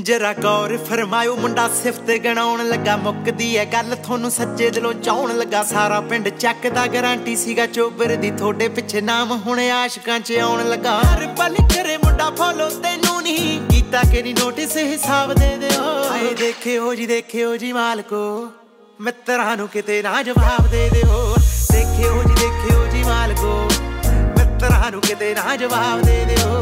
जरा गौर फरमायो मुंडा सिफत गणाउण लगा मुकदी है गल थोनू सच्चे दिलों चाउण लगा सारा पिंड चकदा गारंटी सीगा चोबर दी थोड़े पिछे नाम हुणे आशिकां च आउण लगा हर पल करे मुंडा फॉलो तेनू नहीं कीता कि नहीं नोटिस हिसाब दे दिओ आए देखिओ जी मालको मित्रां नू किते ना जवाब दे दिओ देखिओ जी मालको मित्रां नू किते ना जवाब दे दिओ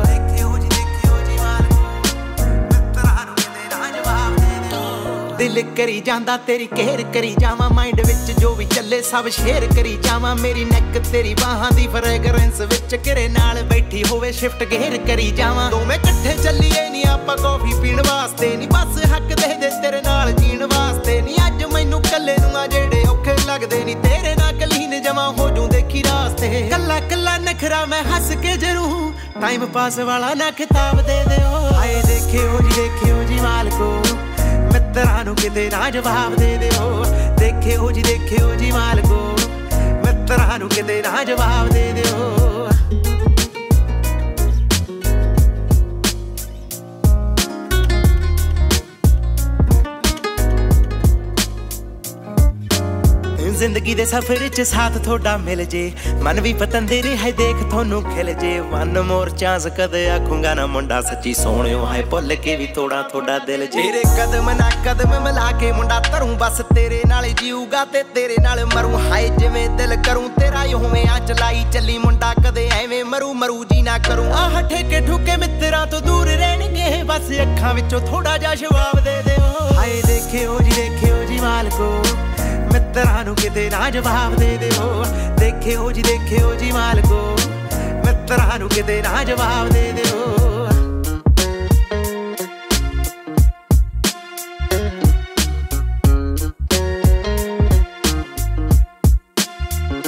दिल करी जांदा तेरी केयर करी जावां माइंड विच जो भी चले सब शेयर करी जावां मेरी नैक तेरी बाहां दी फ्रेगरेंस विच किरे नाल बैठी होवे शिफ्ट गेयर करी जावां दोवें इकट्ठे चलीए नी आपां कॉफी पीण वास्ते नी बस हक दे दे तेरे नाल जीण वास्ते नी अज मैनू कल्ले नूं आ जेड़े औखे लगदे नी तेरे नाल कलीन जमा हो जूं देखी रास्ते कल्ला कल्ला नखरा मैं हस के जरूं टाइम पास वाला ना किताब दे दिओ आए देखिओ जी मालको मित्रां नू किते ना जवाब दे दिओ देखिओ जी मालको मित्रां नू किते ना जवाब दे दिओ जिंदगी दे सफर च साथ थोड़ा मिल जे मन भी पतंदे रहे देख थोनू खिल जे वन मोर चांस कदे आखूंगा ना मुंडा सच्ची सोहणिओ हाय भुल के भी थोड़ा दिल जे तेरे कदम ना कदम मिला के मुंडा धरूं बस तेरे नाल जीऊगा ते तेरे नाल मरूं हाय जिवें दिल करूं तेरा ही होवे आ चलाई चली मुंडा कदे एवें मरू जी ना करूं आह ठेके ठुके मित्रां तो दूर रहणगे बस अखां विचों थोड़ा जा जवाब दे दिओ हाय देखिओ जी मालको मित्रां नू किते ना जवाब दे दिओ देखिओ जी मालको मित्रां नू किते ना जवाब दे दिओ